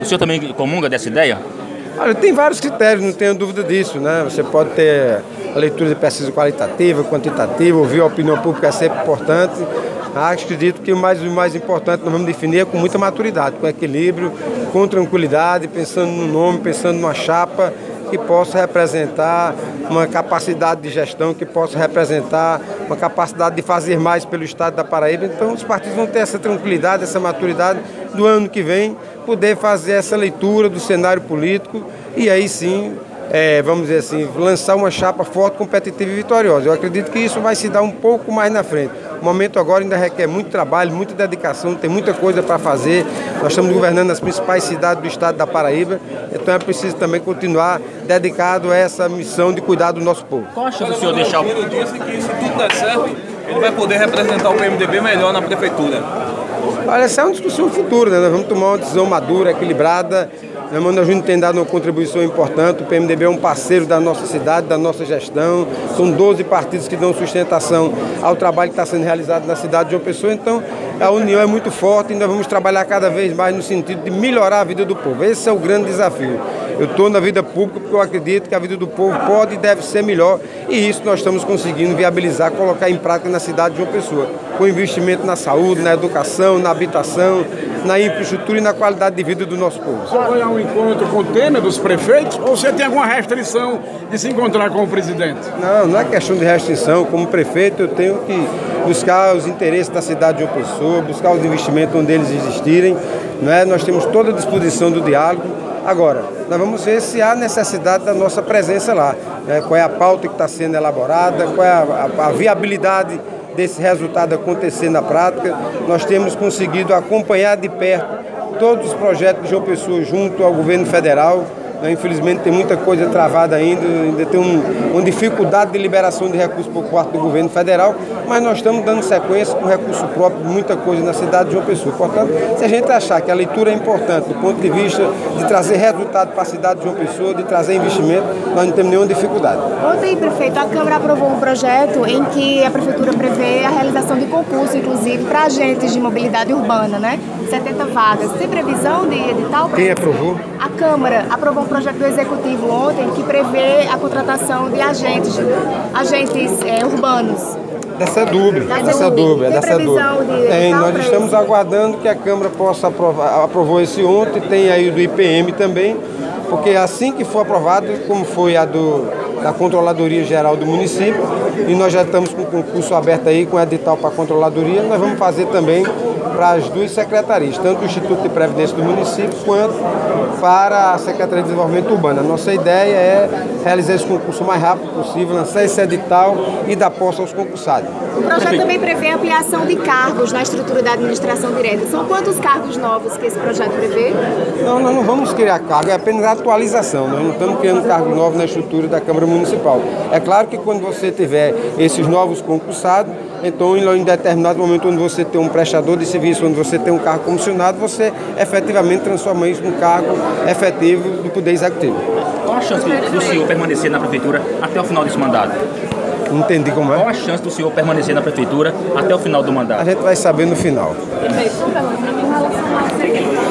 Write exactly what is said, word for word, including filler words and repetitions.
O senhor também comunga dessa ideia? Olha, tem vários critérios, não tenho dúvida disso, né? Você pode ter a leitura de pesquisa qualitativa, quantitativa, ouvir a opinião pública é sempre importante. Acho, acredito que o mais, o mais importante nós vamos definir é com muita maturidade, com equilíbrio, com tranquilidade, pensando no nome, pensando numa chapa que possa representar uma capacidade de gestão, que possa representar uma capacidade de fazer mais pelo Estado da Paraíba. Então os partidos vão ter essa tranquilidade, essa maturidade do ano que vem, poder fazer essa leitura do cenário político e aí sim, é, vamos dizer assim, lançar uma chapa forte, competitiva e vitoriosa. Eu acredito que isso vai se dar um pouco mais na frente. O momento agora ainda requer muito trabalho, muita dedicação, tem muita coisa para fazer. Nós estamos governando as principais cidades do estado da Paraíba, então é preciso também continuar dedicado a essa missão de cuidar do nosso povo. Qual a chance do senhor deixar o... Ele disse que se tudo der certo, ele vai poder representar o P M D B melhor na prefeitura. Olha, essa é uma discussão futura, né? Nós vamos tomar uma decisão madura, equilibrada. A Mano Júnior tem dado uma contribuição importante, o P M D B é um parceiro da nossa cidade, da nossa gestão. São doze partidos que dão sustentação ao trabalho que está sendo realizado na cidade de João Pessoa, então a união é muito forte e nós vamos trabalhar cada vez mais no sentido de melhorar a vida do povo. Esse é o grande desafio. Eu estou na vida pública porque eu acredito que a vida do povo pode e deve ser melhor e isso nós estamos conseguindo viabilizar, colocar em prática na cidade de João Pessoa, com investimento na saúde, na educação, na habitação, na infraestrutura e na qualidade de vida do nosso povo. Você vai a um encontro com o tema dos prefeitos ou você tem alguma restrição de se encontrar com o presidente? Não, não é questão de restrição. Como prefeito eu tenho que buscar os interesses da cidade de João Pessoa, buscar os investimentos onde eles existirem, né? Nós temos toda a disposição do diálogo. Agora, nós vamos ver se há necessidade da nossa presença lá, né? Qual é a pauta que está sendo elaborada, qual é a, a, a viabilidade desse resultado acontecer na prática. Nós temos conseguido acompanhar de perto todos os projetos de João Pessoa junto ao governo federal. Infelizmente tem muita coisa travada ainda, ainda tem um, uma dificuldade de liberação de recursos por parte do governo federal, mas nós estamos dando sequência com recurso próprio, muita coisa na cidade de João Pessoa. Portanto, se a gente achar que a leitura é importante do ponto de vista de trazer resultado para a cidade de João Pessoa, de trazer investimento, nós não temos nenhuma dificuldade. Ontem, prefeito, a Câmara aprovou um projeto em que a Prefeitura prevê a realização de concurso, inclusive, para agentes de mobilidade urbana, né? setenta vagas. Tem previsão de edital? Quem aprovou? A Câmara aprovou um projeto do Executivo ontem que prevê a contratação de agentes, agentes é, urbanos. Dessa dúvida, dessa dúvida, dessa dúvida. Tem, nós estamos aguardando que a Câmara possa aprovar, aprovou esse ontem, tem aí o do I P M também, porque assim que for aprovado, como foi a do, da Controladoria Geral do município, e nós já estamos com o concurso aberto aí, com edital para a Controladoria, nós vamos fazer também para as duas secretarias, tanto o Instituto de Previdência do município quanto para a Secretaria de Desenvolvimento Urbano. A nossa ideia é realizar esse concurso o mais rápido possível, lançar esse edital e dar posse aos concursados. O projeto também prevê ampliação de cargos na estrutura da administração direta. São quantos cargos novos que esse projeto prevê? Não, nós não vamos criar cargo, é apenas a atualização. Nós não estamos criando cargo novo na estrutura da Câmara Municipal. É claro que quando você tiver esses novos concursados, então em determinado momento onde você tem um prestador de serviço, onde você tem um cargo comissionado, você efetivamente transforma isso num cargo efetivo do Poder Executivo. Qual a chance do senhor permanecer na Prefeitura até o final desse mandato? Não entendi como é. Qual a chance do senhor permanecer na Prefeitura até o final do mandato? A gente vai saber no final. Perfeito.